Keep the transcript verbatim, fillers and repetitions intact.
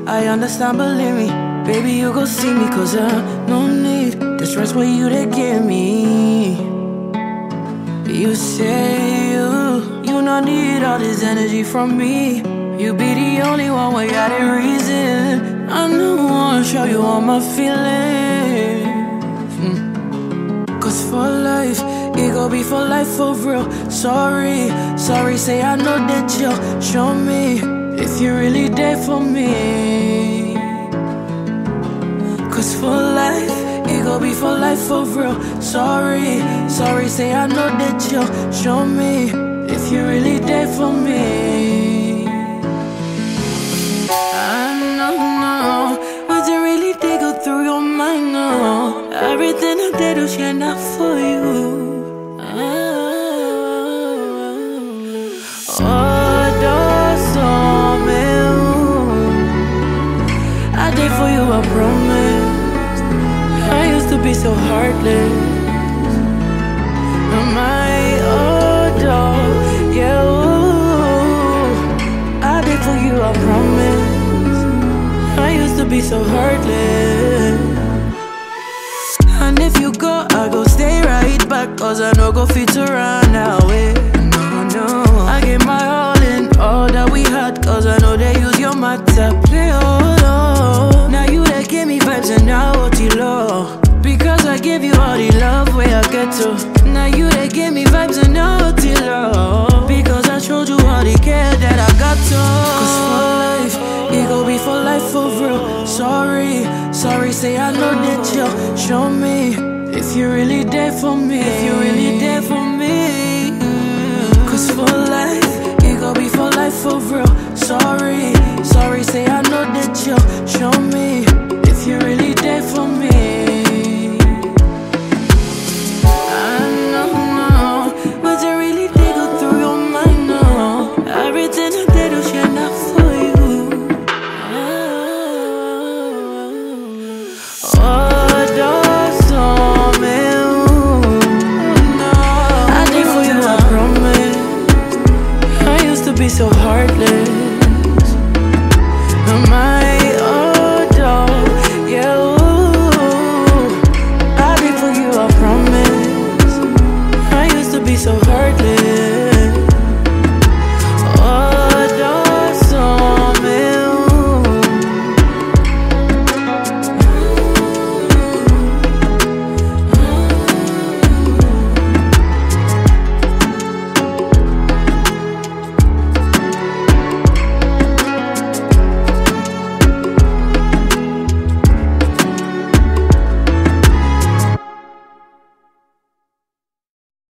I understand, believe me. Baby, you go see me, cause I no need the stress for you to give me. You say you, you don't need all this energy from me. You be the only one where got a reason. I know I wanna show you all my feelings. mm. Cause for life, it gon' be for life for real. Sorry, sorry, say I know that you'll show me if you really there for me. Cause for life, it gon' be for life for real. Sorry, sorry, say I know that you'll show me if you really there for me. I know, no, but you really did go through your mind, no. Everything I did was share not for you. Oh, that's all, man. I did for you, I promise. I used to be so heartless. My old dog, yeah, ooh. I did for you, I promise. I used to be so heartless. And if you go, I go stay right back, cause I know go fit to run away. No, no, I gave my all in all that we had, cause I know they use your matter. Play all low. Now you that give me vibes and now what you love. Because I give you all the love where I get to. Now you that give me vibes and now what you love. Because I showed you all the care that I got to. Cause for life, it gon' be for life for real. Sorry, sorry, say I know that you'll show me if you really there for me. If you really there for me. Cause for life, it gon' be for life for real. Sorry, sorry, say I know that you'll show